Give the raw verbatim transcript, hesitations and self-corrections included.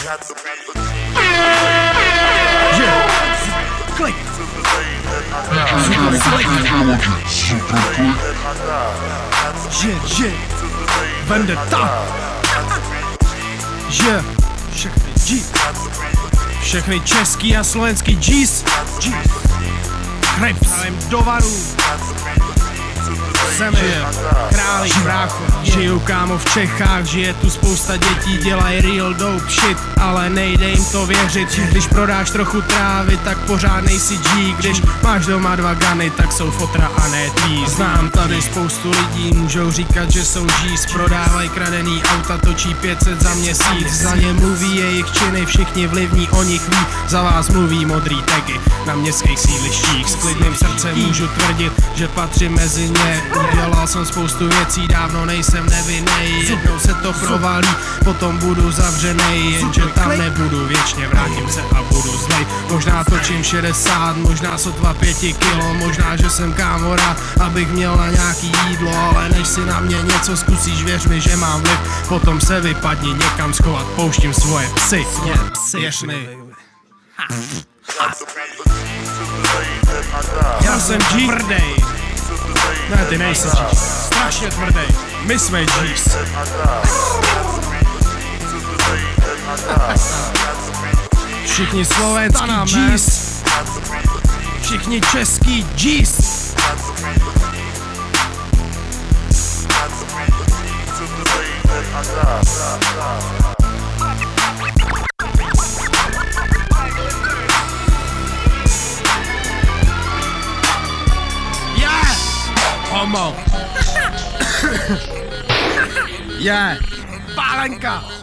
Že? Klik. Že, že. Vendetta. Že. Všechny G. Všechny český a slovenský G's. G. Crips. Do varu. Jsem je králík brácho. Žiju kámo v Čechách, žije tu spousta dětí, dělají real dope shit, ale nejde jim to věřit. Když prodáš trochu trávy, tak pořád nejsi G. Když máš doma dva gany, tak jsou fotra a ne tvý. Znám tady spoustu lidí, můžou říkat, že jsou G's. Prodávají kradený auta, točí pět set za měsíc. Za ně mluví jejich činy, všichni vlivní o nich ví. Za vás mluví modrý tagy na městských sídlištích. S klidným srdcem můžu tvrdit, že patřím mezi ně. Udělal jsem spoustu věcí, dávno nejsem nevinnej. Jednou se to provalí, potom budu zavřenej. Jenže tam nebudu věčně, vrátím se a budu zlej. Možná točím šedesát, možná sotva pěti kilo. Možná, že jsem kámo rád, abych měl na nějaký jídlo. Ale než si na mě něco zkusíš, věř mi, že mám vliv. Potom se vypadni někam schovat, pouštím svoje psy. Věř mi. Já jsem G. Tvrdej. Ne, ty nejsi G. Strašně tvrdej. My jsme G's. Všichni slovenský G's. Všichni český G's. Homo. Je. Yeah. Pálenka.